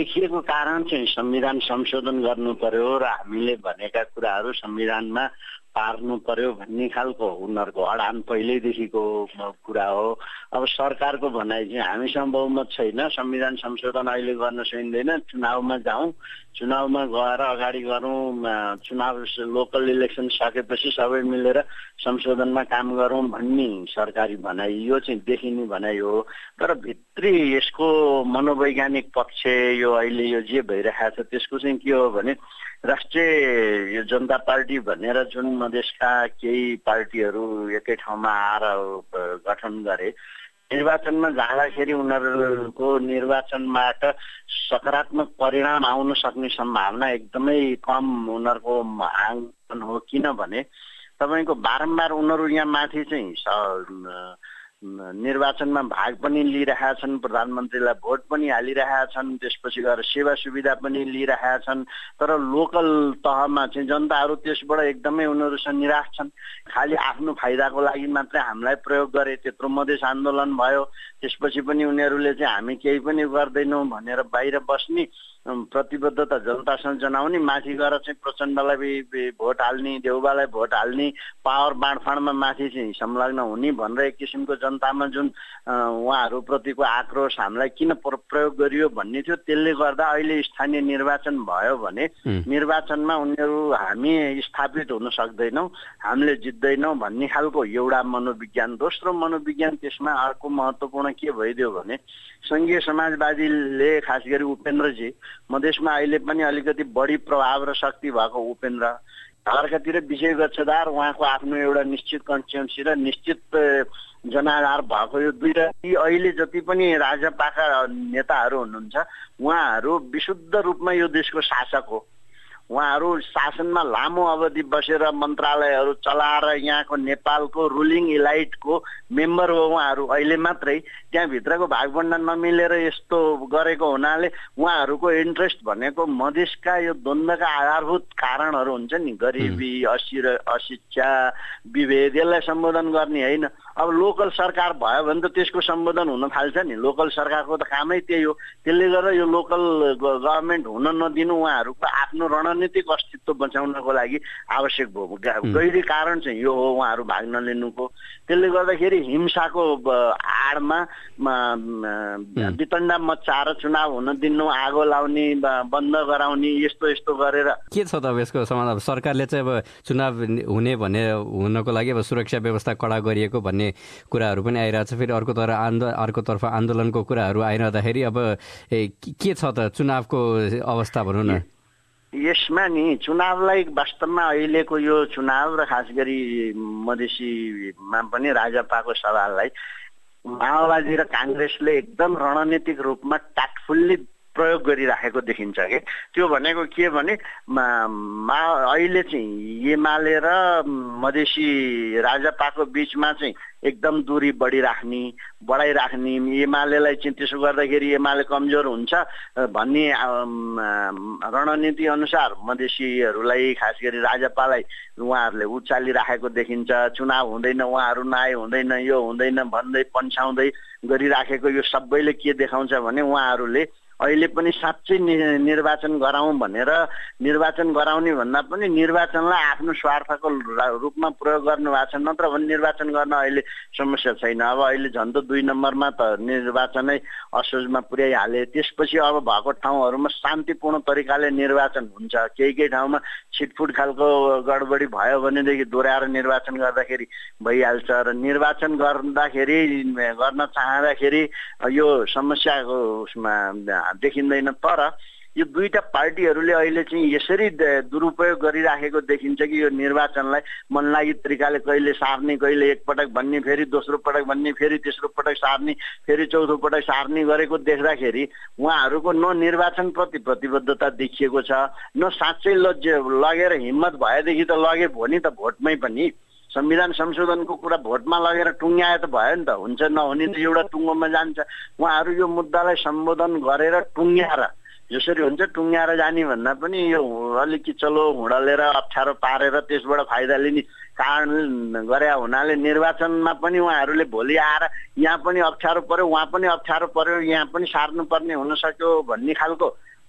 देखिएको कारण चाहिँ संविधान संशोधन गर्नु पर्यो र हामीले भनेका कुराहरू संविधानमा पार्नु पर्यो भन्ने खालको उनीहरूको अडान पहिल्यैदेखिको कुरा हो। अब सरकारको भनाइ चाहिँ हामीसँग बहुमत छैन, संविधान संशोधन अहिले गर्न सकिँदैन, चुनावमा जाउँ, चुनावमा गएर अगाडि गरौँ, चुनाव लोकल इलेक्सन सकेपछि सबै मिलेर संशोधनमा काम गरौँ भन्ने सरकारी भनाइ, यो चाहिँ देखिने भनाइ हो। तर भित्री यसको मनोवैज्ञानिक पक्ष यो अहिले यो जे भइरहेको छ त्यसको चाहिँ के हो भने राष्ट्रिय यो जनता पार्टी भनेर जुन मधेसका केही पार्टीहरू एकै ठाउँमा आएर गठन गरे, निर्वाचनमा जाँदाखेरि उनीहरूको निर्वाचनबाट सकारात्मक परिणाम आउन सक्ने सम्भावना एकदमै कम उनीहरूको आङ्कन हो। किनभने तपाईँको बारम्बार उनीहरू यहाँ माथि चाहिँ निर्वाचनमा भाग पनि लिइरहेका छन्, प्रधानमन्त्रीलाई भोट पनि हालिरहेका छन्, त्यसपछि गएर सेवा सुविधा पनि लिइरहेका छन्। तर लोकल तहमा चाहिँ जनताहरू त्यसबाट एकदमै उनीहरूसँग निराश छन्। खालि आफ्नो फाइदाको लागि मात्रै हामीलाई प्रयोग गरे, त्यत्रो मधेस आन्दोलन भयो, त्यसपछि पनि उनीहरूले चाहिँ हामी केही पनि गर्दैनौँ भनेर बाहिर बस्ने, प्रतिबद्धता जनतासँग जनाउने, माथि गएर चाहिँ प्रचण्डलाई भोट हाल्ने, देउबालाई भोट हाल्ने, पावर बाँडफाँडमा माथि चाहिँ संलग्न हुने भनेर एक किसिमको जनतामा जुन उहाँहरूप्रतिको आक्रोश हामीलाई किन प्रयोग गरियो भन्ने थियो। त्यसले गर्दा अहिले स्थानीय निर्वाचन भयो भने निर्वाचनमा उनीहरू हामी स्थापित हुन सक्दैनौँ, हामीले जित्दैनौँ भन्ने खालको एउटा मनोविज्ञान। दोस्रो मनोविज्ञान त्यसमा अर्को महत्त्वपूर्ण के भइदियो भने सङ्घीय समाजवादीले खास गरी उपेन्द्रजी मधेसमा अहिले पनि अलिकति बढी प्रभाव र शक्ति भएको उपेन्द्र अर्कातिर विजय गच्छदार, उहाँको आफ्नो एउटा निश्चित कन्स्टिट्युन्सी र निश्चित जनाधार भएको यो दुईटा अहिले जति पनि राजपाका नेताहरू हुनुहुन्छ उहाँहरू विशुद्ध रूपमा यो देशको शासक हो। उहाँहरू शासनमा लामो अवधि बसेर मन्त्रालयहरू चलाएर यहाँको नेपालको रुलिङ इलाइटको मेम्बर हो उहाँहरू। अहिले मात्रै त्यहाँभित्रको भागबन्डन नमिलेर यस्तो गरेको हुनाले उहाँहरूको इन्ट्रेस्ट भनेको मधेसका यो द्वन्द्वका आधारभूत कारणहरू हुन्छ नि, गरिबी, अशिक्षा, विभेद, यसलाई सम्बोधन गर्ने होइन। अब लोकल सरकार भयो भने त त्यसको सम्बोधन हुन थाल्छ नि, लोकल सरकारको त कामै त्यही हो। त्यसले गर्दा यो लोकल गभर्मेन्ट हुन नदिनु उहाँहरूको आफ्नो रणनीतिक अस्तित्व बचाउनको लागि आवश्यक भयो। गहिरी कारण चाहिँ यो हो उहाँहरू भाग नलिनुको। त्यसले गर्दाखेरि हिंसाको आडमा वितण्डा मच्चाएर चुनाव हुन दिनु, आगो लाउने, बन्द गराउने, यस्तो यस्तो गरेर के छ त अब यसको समाधान? सरकारले चाहिँ अब चुनाव हुने भने हुनको लागि अब सुरक्षा व्यवस्था कडा गरिएको भन्ने कुराहरू पनि आइरहेछ। फेरि अर्कोतर्फ आन्दोलनको कुराहरू आइरहँदाखेरि अब के छ त चुनावको अवस्था भनौँ न? यसमा नि चुनावलाई वास्तवमा अहिलेको यो चुनाव र खास गरी मधेसीमा पनि राजपाको सवाललाई माओवादी र काङ्ग्रेसले एकदम रणनीतिक रूपमा ट्याक्टफुल्ली प्रयोग गरिराखेको देखिन्छ कि। त्यो भनेको के भने अहिले चाहिँ एमाले र मधेसी राजपाको बिचमा चाहिँ एकदम दूरी बढाइराख्ने, एमालेलाई चाहिँ त्यसो गर्दाखेरि एमाले कमजोर हुन्छ भन्ने रणनीति अनुसार मधेसीहरूलाई खास गरी राजपालाई उहाँहरूले उचालिराखेको देखिन्छ। चुनाव हुँदैन, उहाँहरू नआए हुँदैन, यो हुँदैन भन्दै पन्छाउँदै गरिराखेको यो सबैले के देखाउँछ भने उहाँहरूले अहिले पनि साँच्चै निर्वाचन गराउँ भनेर, निर्वाचन गराउने भन्दा पनि निर्वाचनलाई आफ्नो स्वार्थको रूपमा प्रयोग गर्नु भएको छ। नत्र भने निर्वाचन गर्न अहिले समस्या छैन। अब अहिले झन् त 2 नम्बरमा त निर्वाचनै असोजमा पुर्याइहाले। त्यसपछि अब भएको ठाउँहरूमा शान्तिपूर्ण तरिकाले निर्वाचन हुन्छ। केही ठाउँमा छिटफुट खालको गडबडी भयो भनेदेखि दोहोऱ्याएर निर्वाचन गर्दाखेरि भइहाल्छ। र निर्वाचन गर्न चाहँदाखेरि यो समस्याको उसमा देखिँदैन। तर यो दुईटा पार्टीहरूले अहिले चाहिँ यसरी दुरुपयोग गरिराखेको देखिन्छ कि यो निर्वाचनलाई मनलागी तरिकाले कहिले सार्ने, कहिले एकपटक भन्ने, फेरि दोस्रो पटक भन्ने, फेरि तेस्रो पटक सार्ने, फेरि चौथो पटक सार्ने गरेको देख्दाखेरि उहाँहरूको न निर्वाचनप्रति प्रतिबद्धता देखिएको छ, न साँच्चै लगेर हिम्मत भएदेखि त लगे भो नि त भोटमै पनि। संविधान संशोधनको कुरा भोटमा लगेर टुङ्ग्याए त भयो नि त, हुन्छ नहुने त एउटा टुङ्गोमा जान्छ। उहाँहरू यो मुद्दालाई सम्बोधन गरेर टुङ्ग्याएर जसरी हुन्छ टुङ्ग्याएर जाने भन्दा पनि यो अलिकति चलो हुडलेर अप्ठ्यारो पारेर त्यसबाट फाइदा लिने कारण गरे हुनाले निर्वाचनमा पनि उहाँहरूले भोलि आएर यहाँ पनि अप्ठ्यारो पर्यो, उहाँ पनि अप्ठ्यारो पर्यो, यहाँ पनि सार्नुपर्ने हुन सक्यो भन्ने खालको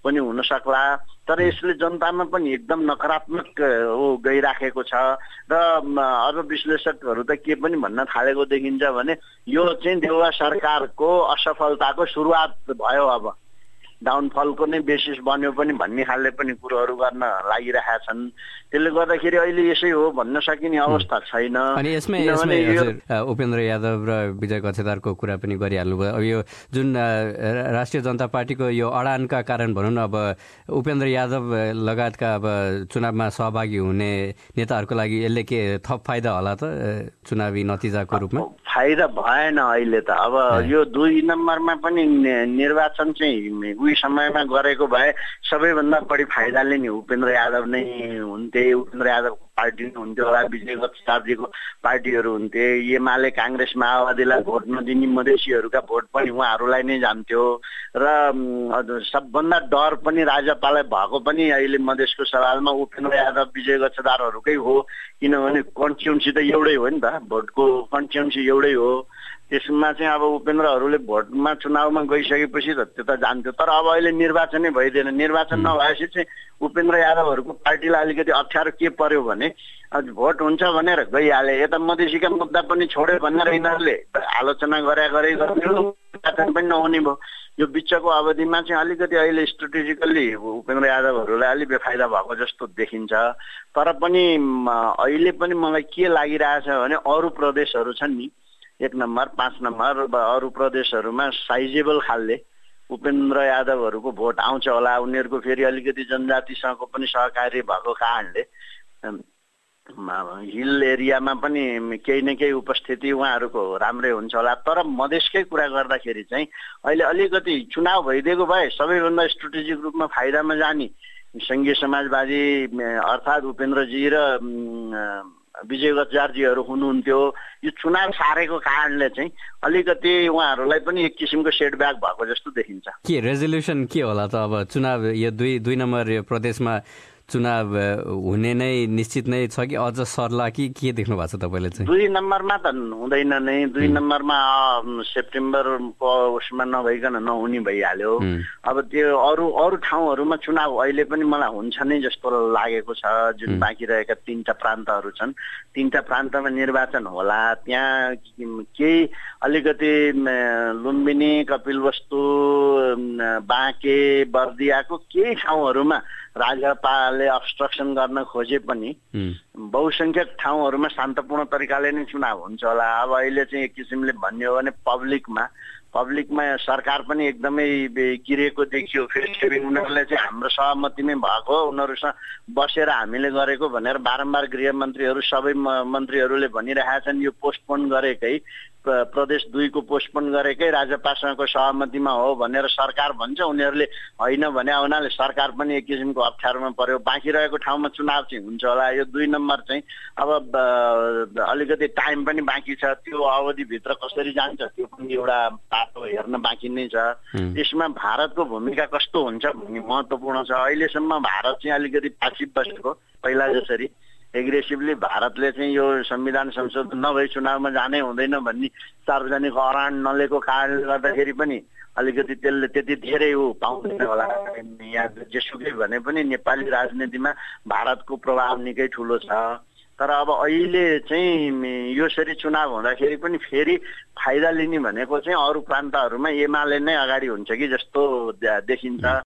पनि हुन सक्ला। तर यसले जनतामा पनि एकदम नकारात्मक गइराखेको छ र अब विश्लेषकहरू त के पनि भन्न थालेको देखिन्छ भने यो चाहिँ देउवा सरकारको असफलताको सुरुवात भयो, अब डाउनफलको नै बेसिस बन्यो पनि भन्ने खालले पनि कुरोहरू गर्न लागिरहेका छन्। त्यसले गर्दाखेरि अहिले यसै हो भन्न सकिने अवस्था छैन। अनि यसमै उपेन्द्र यादव र विजय कछेदारको कुरा पनि गरिहाल्नुभयो। अब यो जुन राष्ट्रिय जनता पार्टीको यो अडानका कारण भनौँ न, अब उपेन्द्र यादव लगायतका अब चुनावमा सहभागी हुने नेताहरूको लागि यसले के थप फाइदा होला त चुनावी नतिजाको रूपमा? फाइदा भएन अहिले त। अब यो 2 नम्बरमा पनि निर्वाचन चाहिँ उही समयमा गरेको भए सबैभन्दा बढी फाइदा लिने उपेन्द्र यादव नै हुन्थे, उपेन्द्र यादवको पार्टी नै हुन्थ्यो होला, विजय कछेदारजीको पार्टीहरू हुन्थे। एमाले काङ्ग्रेस माओवादीलाई भोट नदिने मधेसीहरूका भोट पनि उहाँहरूलाई नै जान्थ्यो र सबभन्दा डर पनि राज्यपाललाई भएको पनि अहिले मधेसको सवालमा उपेन्द्र यादव विजय कछेदारहरूकै हो, किनभने कन्स्टिट्युन्सी त एउटै हो नि त, भोटको कन्स्टिट्युन्सी एउटै हो। त्यसमा चाहिँ अब उपेन्द्रहरूले भोटमा चुनावमा गइसकेपछि त त्यो त जान्थ्यो। तर अब अहिले निर्वाचनै भइदिएन। निर्वाचन नभएपछि चाहिँ उपेन्द्र यादवहरूको पार्टीलाई अलिकति अप्ठ्यारो के पर्यो भने भोट हुन्छ भनेर गइहाले, यता मधेसीका मुद्दा पनि छोड्यो भनेर यिनीहरूले आलोचना गरे निर्वाचन पनि नहुने भयो। यो बिचको अवधिमा चाहिँ अलिकति अहिले स्ट्रेटेजिकल्ली उपेन्द्र यादवहरूलाई अलिक बेफाइदा भएको जस्तो देखिन्छ। तर पनि अहिले पनि मलाई के लागिरहेछ भने अरू प्रदेशहरू छन् नि, 1 नम्बर 5 नम्बर अरू प्रदेशहरूमा साइजेबल खालले उपेन्द्र यादवहरूको भोट आउँछ होला। उनीहरूको फेरि अलिकति जनजातिसँगको पनि सहकार्य भएको कारणले हिल एरियामा पनि केही न केही उपस्थिति उहाँहरूको राम्रै हुन्छ होला। तर मधेसकै कुरा गर्दाखेरि चाहिँ अहिले अलिकति चुनाव भइदिएको भए सबैभन्दा स्ट्रेटेजिक रूपमा फाइदामा जाने सङ्घीय समाजवादी अर्थात् उपेन्द्रजी र विजय कछेदारजीहरू हुनुहुन्थ्यो। यो चुनाव सारेको कारणले चाहिँ अलिकति उहाँहरूलाई पनि एक किसिमको सेटब्याक भएको जस्तो देखिन्छ। के रेजोल्युसन के होला त? अब चुनाव यो 2 नम्बर यो प्रदेशमा चुनाव हुने नै निश्चित नै छ कि अझ सर्ला कि के देख्नु भएको छ तपाईँले चाहिँ? 2 नम्बरमा त हुँदैन नै। 2 नम्बरमा सेप्टेम्बरको उसमा नभइकन नहुने भइहाल्यो। अब त्यो अरू ठाउँहरूमा चुनाव अहिले पनि मलाई हुन्छ नै जस्तो लागेको छ। जुन बाँकी रहेका 3टा प्रान्तहरू छन्, 3टा प्रान्तमा निर्वाचन होला। त्यहाँ केही अलिकति लुम्बिनी, कपिलवस्तु, बाँके, बर्दियाको केही ठाउँहरूमा राज्यपालले अब्स्ट्रक्सन गर्न खोजे पनि बहुसंख्यक ठाउँहरूमा शान्तपूर्ण तरिकाले नै चुनाव हुन्छ होला। अब अहिले चाहिँ एक किसिमले भन्ने हो भने पब्लिकमा सरकार पनि एकदमै गिरेको देखियो। फेरि उनीहरूले चाहिँ हाम्रो सहमतिमै भएको, उनीहरूसँग बसेर हामीले गरेको भनेर बारम्बार गृहमन्त्रीहरू सबै मन्त्रीहरूले भनिरहेका छन्। यो पोस्टपोन गरेकै प्रदेश 2 को पोस्टपोन गरेकै राज्यपालसँगको सहमतिमा हो भनेर सरकार भन्छ। उनीहरूले होइन भने हुनाले सरकार पनि एक किसिमको अप्ठ्यारोमा पर्यो। बाँकी रहेको ठाउँमा चुनाव चाहिँ हुन्छ होला। यो 2 नम्बर चाहिँ अब अलिकति टाइम पनि बाँकी छ। त्यो अवधिभित्र कसरी जान्छ त्यो पनि एउटा बाटो हेर्न बाँकी नै छ। यसमा भारतको भूमिका कस्तो हुन्छ भन्ने महत्त्वपूर्ण छ। अहिलेसम्म भारत चाहिँ अलिकति पासिभ बसेको, पहिला जसरी एग्रेसिभली भारतले चाहिँ यो संविधान संशोधन नभई चुनावमा जानै हुँदैन भन्ने सार्वजनिक अरान नलिएको कारणले गर्दाखेरि पनि अलिकति त्यसले त्यति धेरै पाउँदैन होला। यहाँ जेसुकै भने पनि नेपाली राजनीतिमा भारतको प्रभाव निकै ठुलो छ। तर अब अहिले चाहिँ यसरी चुनाव हुँदाखेरि पनि फेरि फाइदा लिने भनेको चाहिँ अरू प्रान्तहरूमा एमाले नै अगाडि हुन्छ कि जस्तो देखिन्छ।